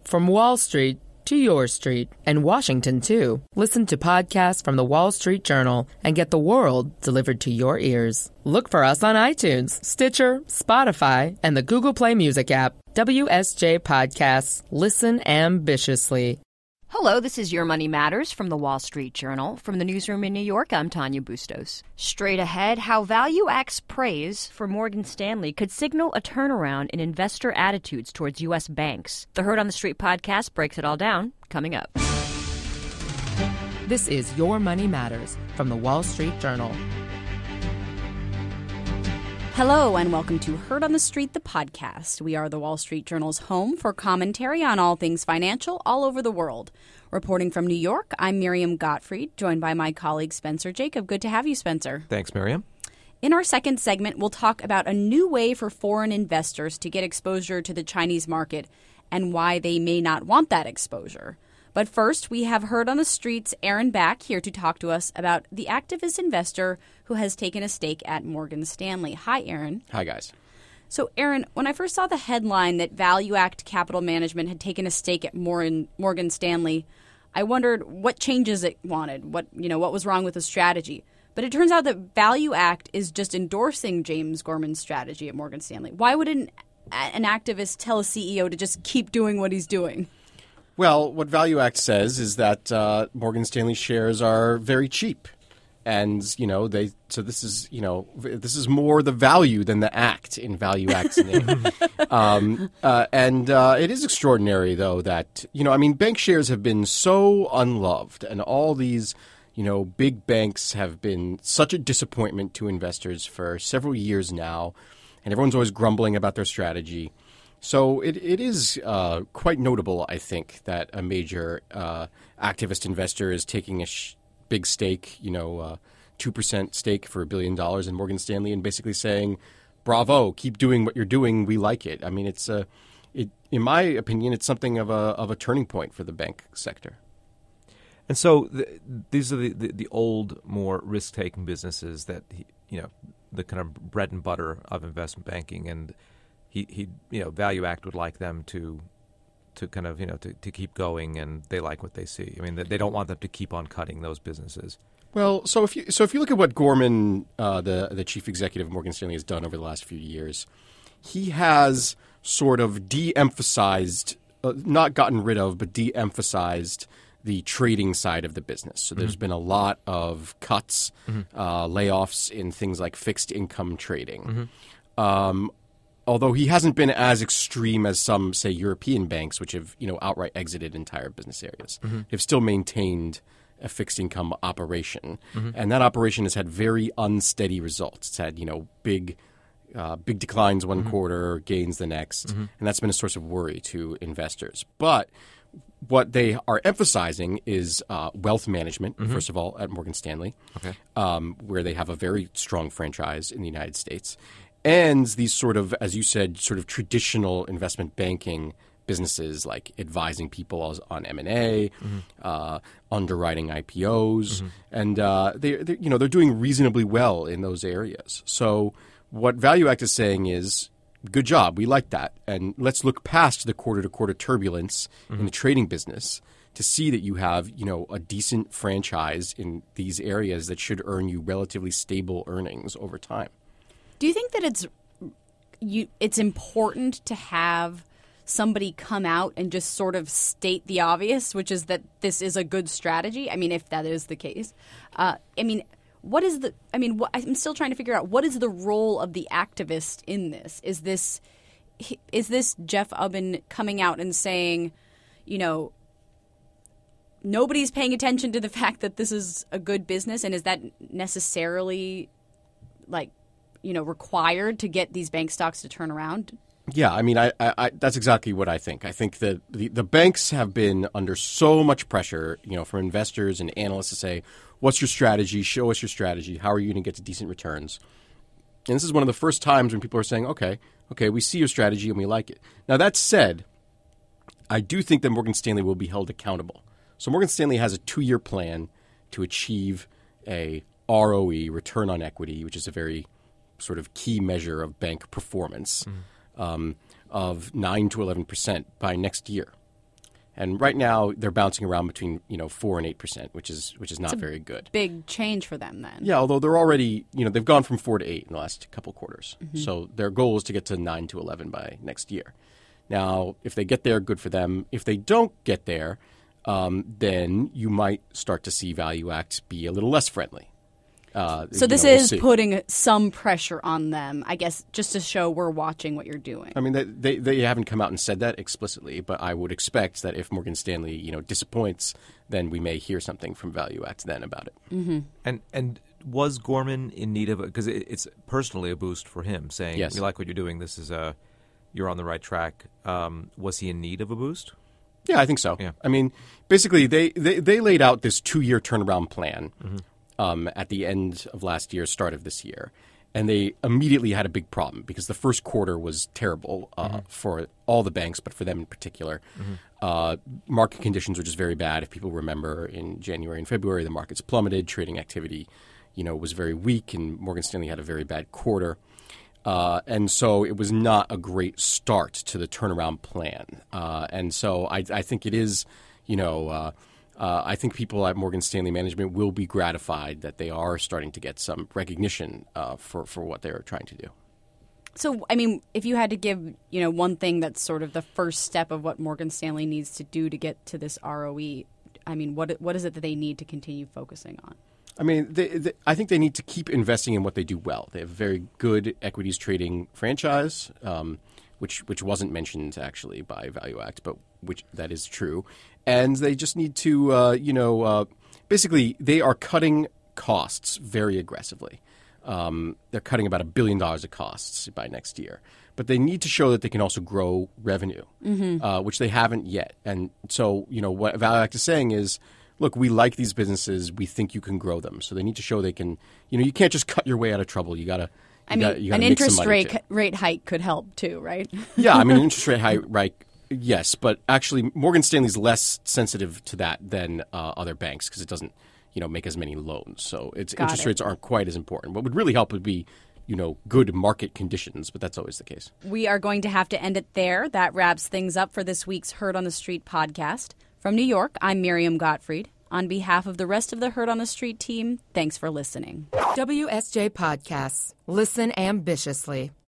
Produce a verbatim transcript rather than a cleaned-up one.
From Wall Street to your street and Washington, too. Listen to podcasts from the Wall Street Journal and get the world delivered to your ears. Look for us on iTunes, Stitcher, Spotify, and the Google Play Music app. W S J Podcasts. Listen ambitiously. Hello, this is Your Money Matters from the Wall Street Journal. From the newsroom in New York, I'm Tanya Bustos. Straight ahead, how ValueAct's praise for Morgan Stanley could signal a turnaround in investor attitudes towards U S banks. The Heard on the Street podcast breaks it all down, coming up. This is Your Money Matters from the Wall Street Journal. Hello and welcome to Heard on the Street, the podcast. We are the Wall Street Journal's home for commentary on all things financial all over the world. Reporting from New York, I'm Miriam Gottfried, joined by my colleague Spencer Jacob. Good to have you, Spencer. Thanks, Miriam. In our second segment, we'll talk about a new way for foreign investors to get exposure to the Chinese market and why they may not want that exposure. But first, we have Heard on the Street's Aaron Back here to talk to us about the activist investor who has taken a stake at Morgan Stanley. Hi, Aaron. Hi, guys. So, Aaron, when I first saw the headline that ValueAct Capital Management had taken a stake at Morgan Stanley, I wondered what changes it wanted, what you know, what was wrong with the strategy. But it turns out that ValueAct is just endorsing James Gorman's strategy at Morgan Stanley. Why would an, an activist tell a C E O to just keep doing what he's doing? Well, what ValueAct says is that uh, Morgan Stanley shares are very cheap. And, you know, they so this is, you know, this is more the value than the act in ValueAct's name. um, uh, and uh, it is extraordinary, though, that, you know, I mean, bank shares have been so unloved and all these, you know, big banks have been such a disappointment to investors for several years now. And everyone's always grumbling about their strategy. So it it is uh, quite notable, I think, that a major uh, activist investor is taking a sh- big stake, you know, uh, two percent stake for a billion dollars in Morgan Stanley and basically saying, bravo, keep doing what you're doing. We like it. I mean, it's a, it, in my opinion, it's something of a of a turning point for the bank sector. And so the, these are the, the, the old, more risk-taking businesses that, you know, the kind of bread and butter of investment banking. And He, he, you know, ValueAct would like them to, to kind of, you know, to, to keep going, and they like what they see. I mean, they, they don't want them to keep on cutting those businesses. Well, so if you so if you look at what Gorman, uh, the the chief executive of Morgan Stanley, has done over the last few years, he has sort of de-emphasized, uh, not gotten rid of, but de-emphasized the trading side of the business. So there's mm-hmm. been a lot of cuts, mm-hmm. uh, layoffs in things like fixed income trading. Mm-hmm. Um, Although he hasn't been as extreme as some, say, European banks, which have, you know, outright exited entire business areas. Mm-hmm. They've still maintained a fixed income operation, mm-hmm. and that operation has had very unsteady results. It's had, you know, big, uh, big declines one mm-hmm. quarter, gains the next, mm-hmm. and that's been a source of worry to investors. But what they are emphasizing is uh, wealth management, mm-hmm. first of all, at Morgan Stanley, okay. um, where they have a very strong franchise in the United States. And these sort of, as you said, sort of traditional investment banking businesses like advising people on M and A, mm-hmm. uh, underwriting I P Os, mm-hmm. and uh, they, they, you know, they're doing reasonably well in those areas. So what ValueAct is saying is, good job, we like that, and let's look past the quarter-to-quarter turbulence mm-hmm. in the trading business to see that you have, you know, a decent franchise in these areas that should earn you relatively stable earnings over time. Do you think that it's you? It's important to have somebody come out and just sort of state the obvious, which is that this is a good strategy? I mean, if that is the case, uh, I mean, what is the? I mean, what, I'm still trying to figure out what is the role of the activist in this? Is this is this Jeff Ubben coming out and saying, you know, nobody's paying attention to the fact that this is a good business, and is that necessarily like, you know, required to get these bank stocks to turn around? Yeah, I mean, I, I, I that's exactly what I think. I think that the, the banks have been under so much pressure, you know, from investors and analysts to say, what's your strategy? Show us your strategy. How are you going to get to decent returns? And this is one of the first times when people are saying, okay, okay, we see your strategy and we like it. Now, that said, I do think that Morgan Stanley will be held accountable. So Morgan Stanley has a two-year plan to achieve a R O E, return on equity, which is a very sort of key measure of bank performance, mm. um, of nine to eleven percent by next year. And right now they're bouncing around between you know four and eight percent, which is which is not It's a very good. Big change for them then. Yeah, although they're already you know they've gone from four to eight in the last couple quarters. Mm-hmm. So their goal is to get to nine to eleven by next year. Now, if they get there, good for them. If they don't get there, um, then you might start to see ValueAct be a little less friendly. Uh, so this know, we'll is see. putting some pressure on them, I guess, just to show we're watching what you're doing. I mean, they, they they haven't come out and said that explicitly, but I would expect that if Morgan Stanley, you know, disappoints, then we may hear something from ValueAct then about it. Mm-hmm. And and was Gorman in need of a, because it, it's personally a boost for him, saying Yes. we like what you're doing. This is a you're on the right track. Um, was he in need of a boost? Yeah, I think so. Yeah. I mean, basically, they, they, they laid out this two-year turnaround plan Mm-hmm. um, at the end of last year, start of this year. And they immediately had a big problem because the first quarter was terrible uh, Mm-hmm. for all the banks, but for them in particular. Uh, market conditions were just very bad. If people remember, in January and February, the markets plummeted. Trading activity, you know, was very weak, and Morgan Stanley had a very bad quarter. Uh, and so it was not a great start to the turnaround plan. Uh, and so I, I think it is, you know, uh, uh, I think people at Morgan Stanley management will be gratified that they are starting to get some recognition uh, for, for what they're trying to do. So, I mean, if you had to give, you know, one thing that's sort of the first step of what Morgan Stanley needs to do to get to this R O E, I mean, what what is it that they need to continue focusing on? I mean, they, they, I think they need to keep investing in what they do well. They have a very good equities trading franchise, um, which which wasn't mentioned actually by ValueAct, but which that is true. And they just need to, uh, you know, uh, basically they are cutting costs very aggressively. Um, they're cutting about a billion dollars of costs by next year. But they need to show that they can also grow revenue, mm-hmm. uh, which they haven't yet. And so, you know, what ValueAct is saying is, look, we like these businesses. We think you can grow them. So they need to show they can, you know, you can't just cut your way out of trouble. You got to, I mean, an interest rate rate hike could help too, right? Yeah, I mean, an interest rate hike, right? Yes, but actually, Morgan Stanley's less sensitive to that than uh, other banks because it doesn't, you know, make as many loans. So its Got interest it. rates aren't quite as important. What would really help would be, you know, good market conditions, but that's always the case. We are going to have to end it there. That wraps things up for this week's Heard on the Street podcast. From New York, I'm Miriam Gottfried. On behalf of the rest of the Heard on the Street team, thanks for listening. W S J Podcasts. Listen ambitiously.